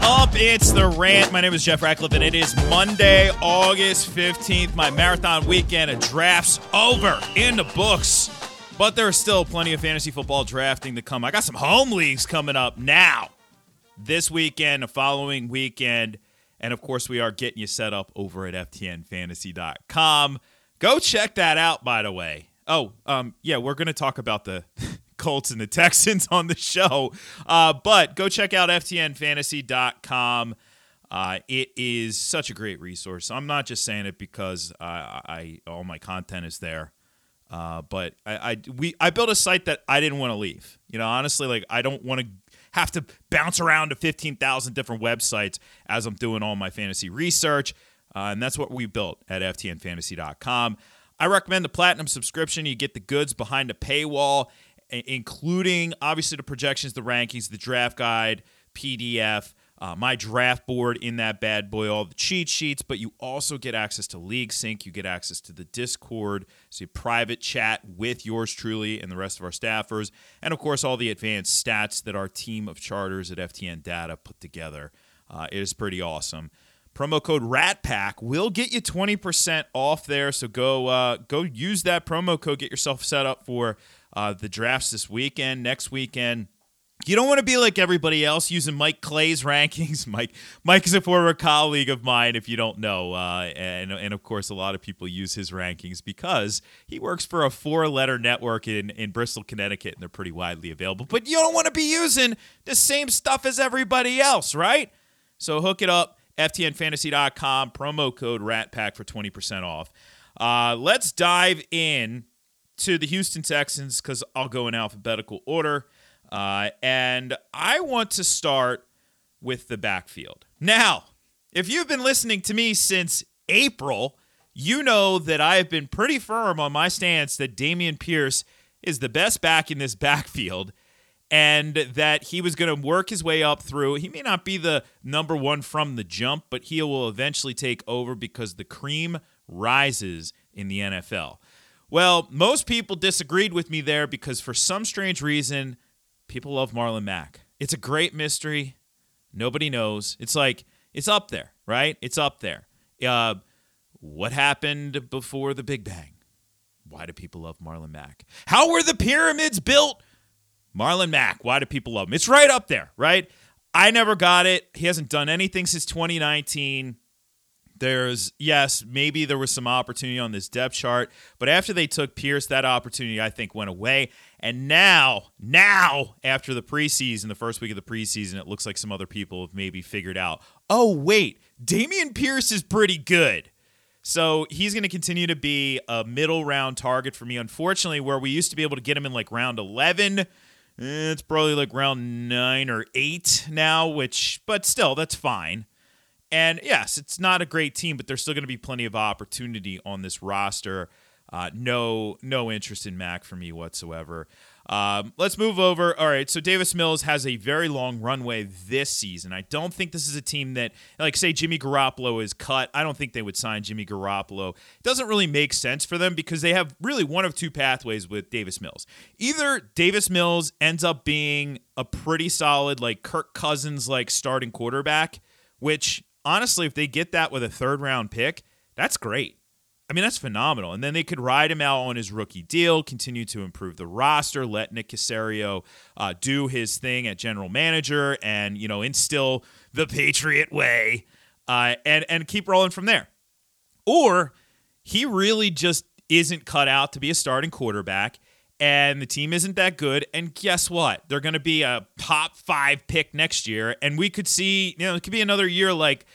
up? It's The Rant. My name is Jeff Ratcliffe, and it is Monday, August 15th. My marathon weekend of drafts over, in the books. But there is still plenty of fantasy football drafting to come. I got some home leagues coming up now, this weekend, the following weekend. And, of course, we are getting you set up over at ftnfantasy.com. Go check that out, by the way. Oh, yeah, we're going to talk about the Colts and the Texans on the show. But go check out ftnfantasy.com. It is such a great resource. I'm not just saying it because all my content is there. But I built a site that I didn't want to leave. You know, honestly, like I don't want to have to bounce around to 15,000 different websites as I'm doing all my fantasy research. And that's what we built at ftnfantasy.com. I recommend the Platinum subscription. You get the goods behind the paywall, including, obviously, the projections, the rankings, the draft guide, PDF, my draft board in that bad boy, all the cheat sheets, but you also get access to League Sync. You get access to the Discord, so you private chat with yours truly and the rest of our staffers, and, of course, all the advanced stats that our team of charters at FTN Data put together. It is pretty awesome. Promo code RATPACK will get you 20% off there, so go use that promo code. Get yourself set up for the drafts this weekend, next weekend. You don't want to be like everybody else using Mike Clay's rankings. Mike is a former colleague of mine, if you don't know, and of course a lot of people use his rankings because he works for a 4-letter network in Bristol, Connecticut, and they're pretty widely available. But you don't want to be using the same stuff as everybody else, right? So hook it up. ftnfantasy.com, promo code RATPACK for 20% off. Let's dive in to the Houston Texans because I'll go in alphabetical order. And I want to start with the backfield. Now, if you've been listening to me since April, you know that I have been pretty firm on my stance that Dameon Pierce is the best back in this backfield, and that he was going to work his way up through. He may not be the number one from the jump, but he will eventually take over because the cream rises in the NFL. Well, most people disagreed with me there because for some strange reason, people love Marlon Mack. It's a great mystery. Nobody knows. It's like, it's up there, right? It's up there. What happened before the Big Bang? Why do people love Marlon Mack? How were the pyramids built? Marlon Mack, why do people love him? It's right up there, right? I never got it. He hasn't done anything since 2019. Maybe there was some opportunity on this depth chart, but after they took Pierce, that opportunity, I think, went away. And now, after the preseason, the first week of the preseason, it looks like some other people have maybe figured out, oh, wait, Dameon Pierce is pretty good. So he's going to continue to be a middle round target for me. Unfortunately, where we used to be able to get him in like round 11, it's probably like round 9 or 8 now, but still, that's fine. And yes, it's not a great team, but there's still going to be plenty of opportunity on this roster. No interest in Mack for me whatsoever. Let's move over. All right, so Davis Mills has a very long runway this season. I don't think this is a team that, like, say Jimmy Garoppolo is cut. I don't think they would sign Jimmy Garoppolo. It doesn't really make sense for them because they have really one of two pathways with Davis Mills. Either Davis Mills ends up being a pretty solid, like, Kirk Cousins-like starting quarterback, which, honestly, if they get that with a third-round pick, that's great. I mean, that's phenomenal. And then they could ride him out on his rookie deal, continue to improve the roster, let Nick Caserio do his thing at general manager and, you know, instill the Patriot way and keep rolling from there. Or he really just isn't cut out to be a starting quarterback and the team isn't that good. And guess what? They're going to be a top 5 pick next year. And we could see, you know, it could be another year like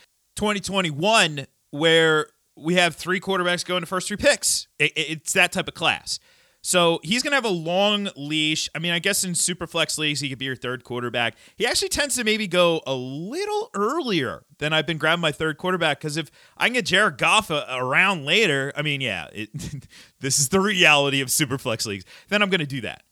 2021 where we have 3 quarterbacks going to first 3 picks. It's that type of class. So he's going to have a long leash. I mean, I guess in Superflex leagues, he could be your third quarterback. He actually tends to maybe go a little earlier than I've been grabbing my third quarterback because if I can get Jared Goff around later, I mean, yeah, this is the reality of Superflex leagues, then I'm going to do that.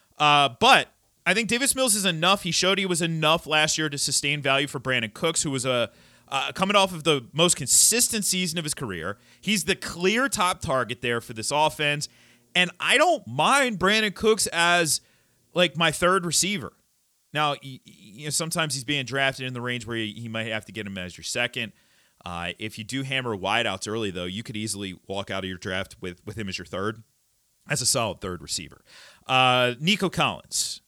But I think Davis Mills is enough. He showed he was enough last year to sustain value for Brandon Cooks, who was coming off of the most consistent season of his career. He's the clear top target there for this offense. And I don't mind Brandon Cooks as, like, my third receiver. Now, sometimes he's being drafted in the range where he might have to get him as your second. If you do hammer wideouts early, though, you could easily walk out of your draft with him as your third. That's a solid third receiver. Nico Collins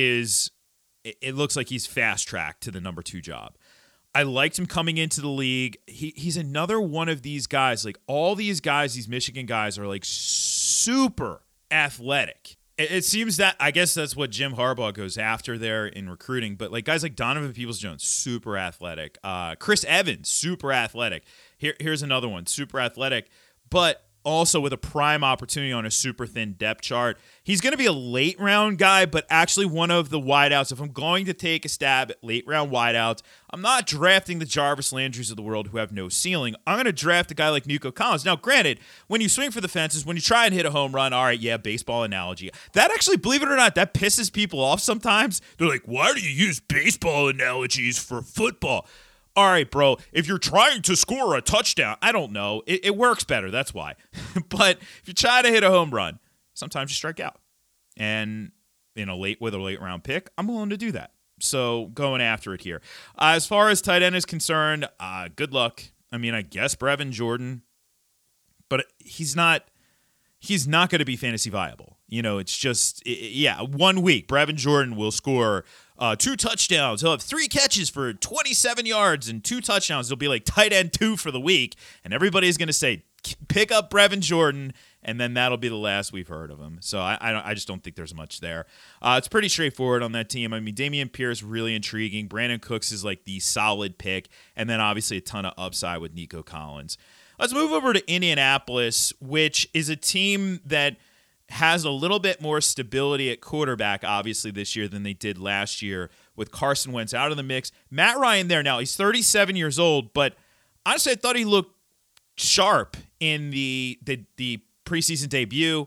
it looks like he's fast-tracked to the number 2 job. I liked him coming into the league. He's another one of these guys. Like, all these guys, these Michigan guys, are like super athletic. It seems that, I guess that's what Jim Harbaugh goes after there in recruiting. But like guys like Donovan Peoples-Jones, super athletic. Chris Evans, super athletic. Here's another one, super athletic, but also with a prime opportunity on a super thin depth chart. He's going to be a late round guy, but actually one of the wideouts. If I'm going to take a stab at late round wideouts, I'm not drafting the Jarvis Landrys of the world who have no ceiling. I'm going to draft a guy like Nico Collins. Now, granted, when you swing for the fences, when you try and hit a home run, all right, yeah, baseball analogy. That actually, believe it or not, that pisses people off sometimes. They're like, why do you use baseball analogies for football? All right, bro, if you're trying to score a touchdown, I don't know. It works better, that's why. But if you try to hit a home run, sometimes you strike out. And with a late round pick, I'm willing to do that. So going after it here. As far as tight end is concerned, good luck. I mean, I guess Brevin Jordan, but he's not going to be fantasy viable. It's just, 1 week, Brevin Jordan will score 2 touchdowns. He'll have 3 catches for 27 yards and 2 touchdowns. It'll be like tight end 2 for the week. And everybody's going to say, pick up Brevin Jordan, and then that'll be the last we've heard of him. So I just don't think there's much there. It's pretty straightforward on that team. I mean, Dameon Pierce, really intriguing. Brandon Cooks is like the solid pick. And then obviously a ton of upside with Nico Collins. Let's move over to Indianapolis, which is a team that has a little bit more stability at quarterback, obviously, this year than they did last year with Carson Wentz out of the mix. Matt Ryan there now. He's 37 years old, but honestly, I thought he looked sharp in the preseason debut.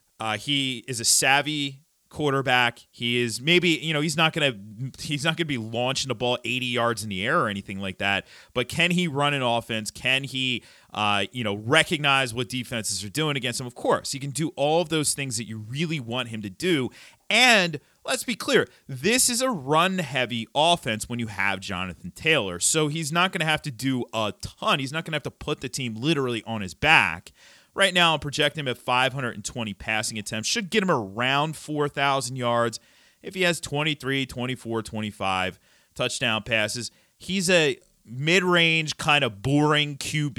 He is a savvy quarterback. He is maybe, he's not gonna be launching the ball 80 yards in the air or anything like that. But can he run an offense? Can he recognize what defenses are doing against him? Of course, he can do all of those things that you really want him to do. And let's be clear, this is a run-heavy offense when you have Jonathan Taylor. So he's not going to have to do a ton. He's not going to have to put the team literally on his back. Right now, I'm projecting him at 520 passing attempts. Should get him around 4,000 yards. If he has 23, 24, 25 touchdown passes, he's a mid-range kind of boring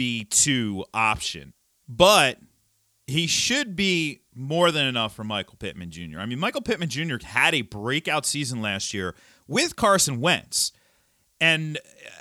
QB2 option. But he should be more than enough for Michael Pittman Jr. I mean, Michael Pittman Jr. had a breakout season last year with Carson Wentz. And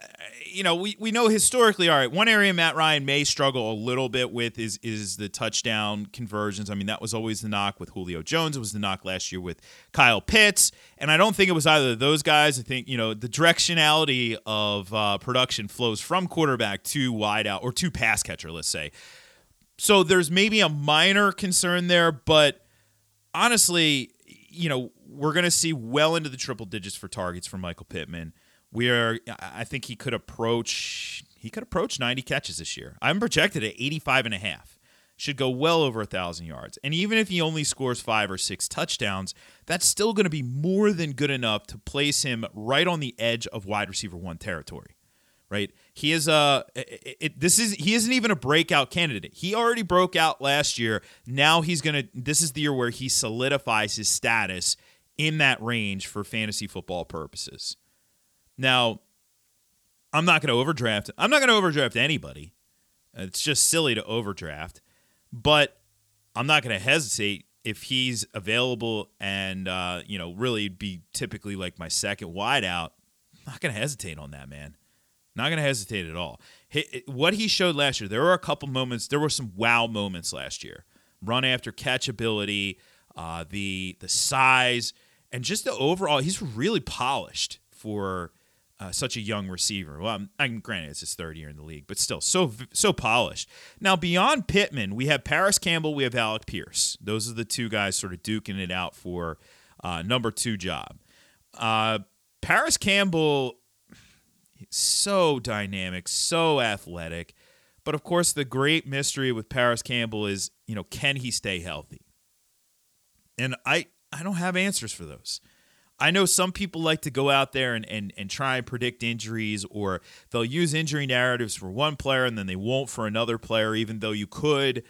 we know historically, all right, one area Matt Ryan may struggle a little bit with is the touchdown conversions. I mean, that was always the knock with Julio Jones. It was the knock last year with Kyle Pitts. And I don't think it was either of those guys. I think, the directionality of production flows from quarterback to wide out or to pass catcher, let's say. So there's maybe a minor concern there, but honestly, we're going to see well into the triple digits for targets for Michael Pittman. I think he could approach 90 catches this year. I'm projected at 85.5. Should go well over 1,000 yards. And even if he only scores 5 or 6 touchdowns, that's still going to be more than good enough to place him right on the edge of wide receiver 1 territory. Right? He is he isn't even a breakout candidate. He already broke out last year. Now this is the year where he solidifies his status in that range for fantasy football purposes. Now, I'm not going to overdraft. I'm not going to overdraft anybody. It's just silly to overdraft. But I'm not going to hesitate if he's available and really be typically like my second wideout. I'm not going to hesitate on that, man. Not going to hesitate at all. What he showed last year, there were a couple moments. There were some wow moments last year. Run after catch ability, the size, and just the overall. He's really polished for such a young receiver. Well, granted, it's his third year in the league, but still so polished. Now, beyond Pittman, we have Paris Campbell, we have Alec Pierce. Those are the two guys sort of duking it out for number 2 job. Paris Campbell, so dynamic, so athletic. But, of course, the great mystery with Paris Campbell is, can he stay healthy? And I don't have answers for those. I know some people like to go out there and try and predict injuries, or they'll use injury narratives for one player and then they won't for another player, even though you could.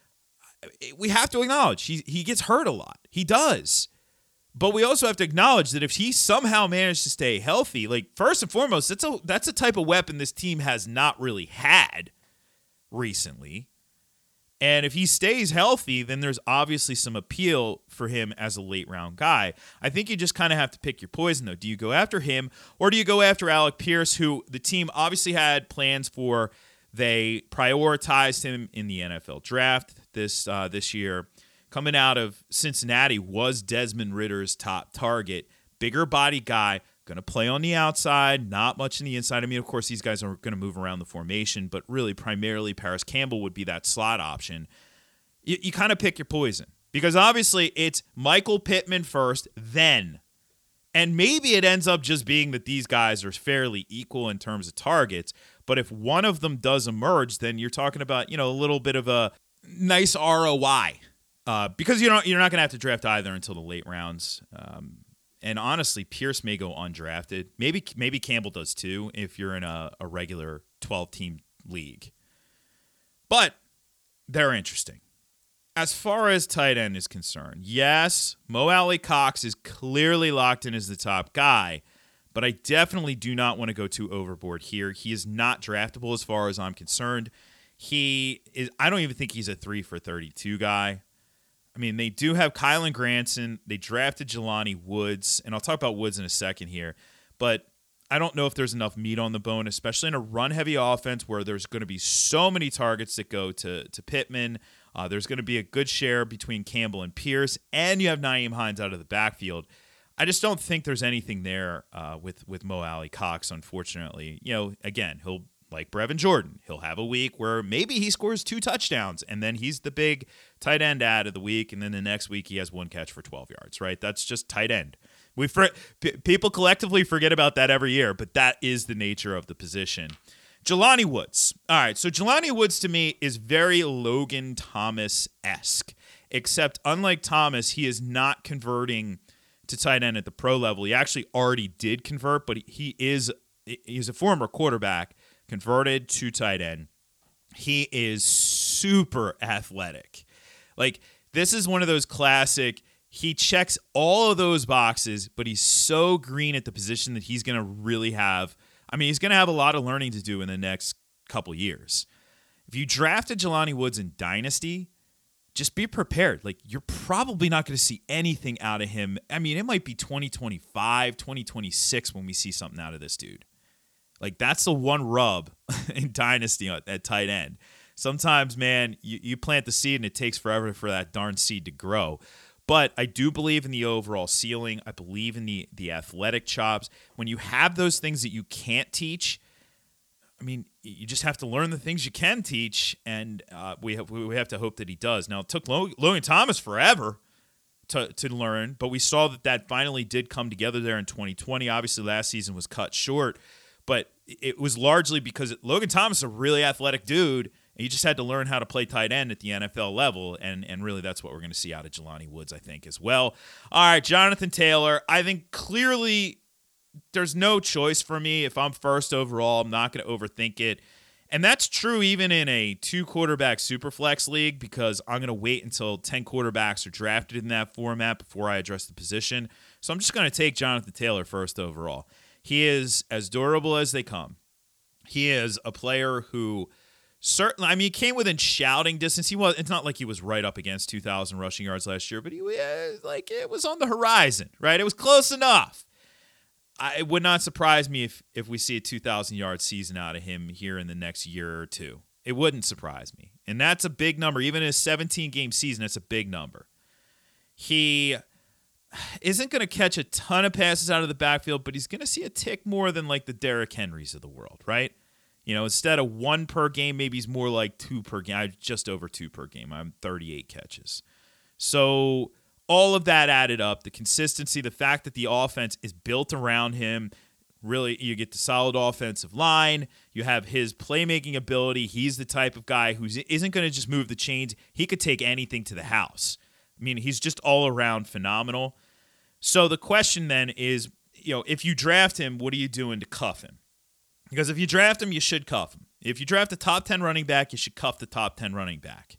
We have to acknowledge he gets hurt a lot. He does. But we also have to acknowledge that if he somehow managed to stay healthy, like, first and foremost, that's a type of weapon this team has not really had recently. And if he stays healthy, then there's obviously some appeal for him as a late-round guy. I think you just kind of have to pick your poison, though. Do you go after him, or do you go after Alec Pierce, who the team obviously had plans for? They prioritized him in the NFL draft this year. Coming out of Cincinnati was Desmond Ritter's top target. Bigger body guy, going to play on the outside, not much in the inside. I mean, of course, these guys are going to move around the formation, but really primarily Paris Campbell would be that slot option. You kind of pick your poison, because obviously it's Michael Pittman first, then. And maybe it ends up just being that these guys are fairly equal in terms of targets, but if one of them does emerge, then you're talking about, a little bit of a nice ROI. Because you're not going to have to draft either until the late rounds. And honestly, Pierce may go undrafted. Maybe Campbell does too if you're in a regular 12-team league. But they're interesting. As far as tight end is concerned, yes, Mo Alie-Cox is clearly locked in as the top guy, but I definitely do not want to go too overboard here. He is not draftable as far as I'm concerned. I don't even think he's a 3 for 32 guy. I mean, they do have Kylan Granson. They drafted Jelani Woods, and I'll talk about Woods in a second here. But I don't know if there's enough meat on the bone, especially in a run-heavy offense where there's going to be so many targets that go to Pittman. There's going to be a good share between Campbell and Pierce, and you have Nyheim Hines out of the backfield. I just don't think there's anything there with Mo Alie-Cox, unfortunately. Again, he'll, like Brevin Jordan, he'll have a week where maybe he scores 2 touchdowns, and then he's the big tight end ad of the week, and then the next week he has 1 catch for 12 yards, right? That's just tight end. People collectively forget about that every year, but that is the nature of the position. Jelani Woods. All right, so Jelani Woods to me is very Logan Thomas-esque, except unlike Thomas, he is not converting to tight end at the pro level. He actually already did convert, but he's a former quarterback, converted to tight end. He is super athletic. Like, this is one of those classic, he checks all of those boxes, but he's so green at the position that he's going to really have, he's going to have a lot of learning to do in the next couple years. If you drafted Jelani Woods in Dynasty, just be prepared. Like, you're probably not going to see anything out of him. It might be 2025, 2026 when we see something out of this dude. Like, that's the one rub in Dynasty at tight end. Sometimes, man, you plant the seed and it takes forever for that darn seed to grow. But I do believe in the overall ceiling. I believe in the athletic chops. When you have those things that you can't teach, you just have to learn the things you can teach, and we have to hope that he does. Now, it took Logan Thomas forever to learn, but we saw that finally did come together there in 2020. Obviously, last season was cut short, but it was largely because Logan Thomas is a really athletic dude, and you just had to learn how to play tight end at the NFL level, and really that's what we're going to see out of Jelani Woods, I think, as well. All right, Jonathan Taylor. I think clearly there's no choice for me. If I'm first overall, I'm not going to overthink it. And that's true even in a 2-quarterback superflex league, because I'm going to wait until 10 quarterbacks are drafted in that format before I address the position. So I'm just going to take Jonathan Taylor first overall. He is as durable as they come. He is a player who certainly, he came within shouting distance. It's not like he was right up against 2,000 rushing yards last year, but it was on the horizon, right? It was close enough. It would not surprise me if we see a 2,000-yard season out of him here in the next year or two. It wouldn't surprise me. And that's a big number. Even in a 17-game season, that's a big number. He isn't going to catch a ton of passes out of the backfield, but he's going to see a tick more than like the Derrick Henrys of the world, right? Instead of 1 per game, maybe he's more like 2 per game. I'm just over 2 per game. I'm 38 catches. So all of that added up, the consistency, the fact that the offense is built around him, really, you get the solid offensive line. You have his playmaking ability. He's the type of guy who isn't going to just move the chains. He could take anything to the house. He's just all around phenomenal. So the question then is, if you draft him, what are you doing to cuff him? Because if you draft him, you should cuff him. If you draft a top 10 running back, you should cuff the top 10 running back.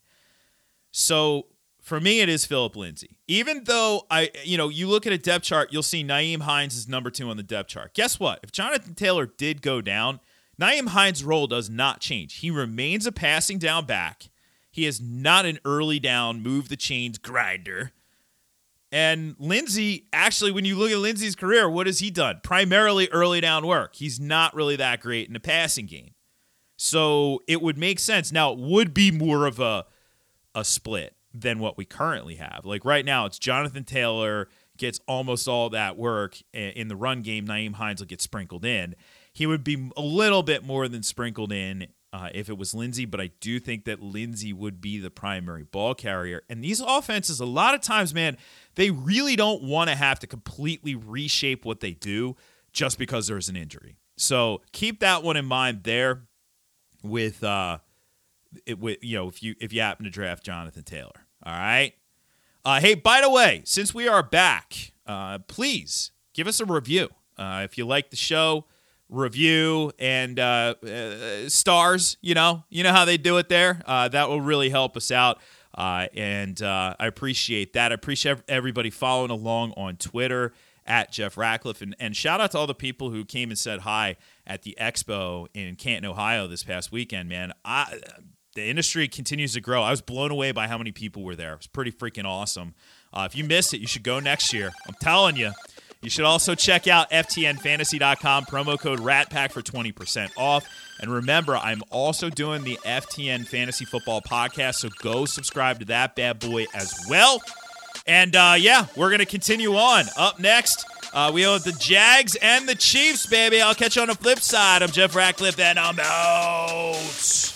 So for me, it is Phillip Lindsay. Even though you look at a depth chart, you'll see Nyheim Hines is number 2 on the depth chart. Guess what? If Jonathan Taylor did go down, Nyheim Hines' role does not change. He remains a passing down back. He is not an early down, move the chains grinder. And Lindsay, actually, when you look at Lindsay's career, what has he done? Primarily early down work. He's not really that great in the passing game. So it would make sense. Now, it would be more of a split than what we currently have. Like right now, it's Jonathan Taylor gets almost all that work in the run game. Nyheim Hines will get sprinkled in. He would be a little bit more than sprinkled in if it was Lindsay, but I do think that Lindsay would be the primary ball carrier. And these offenses, a lot of times, man, they really don't want to have to completely reshape what they do just because there's an injury. So keep that one in mind there with if you happen to draft Jonathan Taylor. All right. Hey, by the way, since we are back, please give us a review. If you like the show, review and stars, you know how they do it there. That will really help us out. And I appreciate that. I appreciate everybody following along on Twitter at Jeff Ratcliffe. And shout out to all the people who came and said hi at the Expo in Canton, Ohio this past weekend, man. The industry continues to grow. I was blown away by how many people were there. It was pretty freaking awesome. If you missed it, you should go next year. I'm telling you. You should also check out FTNFantasy.com, promo code RATPACK for 20% off. And remember, I'm also doing the FTN Fantasy Football Podcast, so go subscribe to that bad boy as well. And, we're going to continue on. Up next, we have the Jags and the Chiefs, baby. I'll catch you on the flip side. I'm Jeff Ratcliffe, and I'm out.